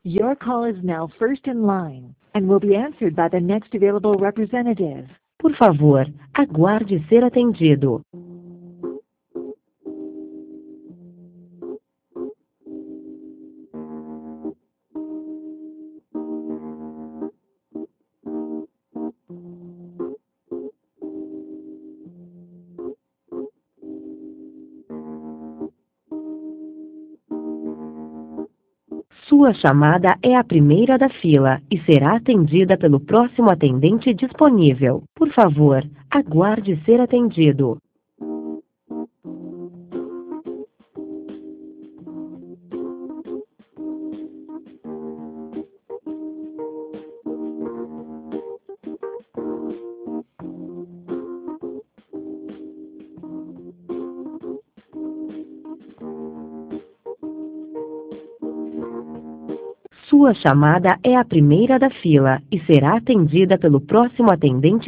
Your call is now first in line and will be answered by the next available representative. Por favor, aguarde ser atendido. Sua chamada é a primeira da fila e será atendida pelo próximo atendente disponível. Por favor, aguarde ser atendido. Sua chamada é a primeira da fila e será atendida pelo próximo atendente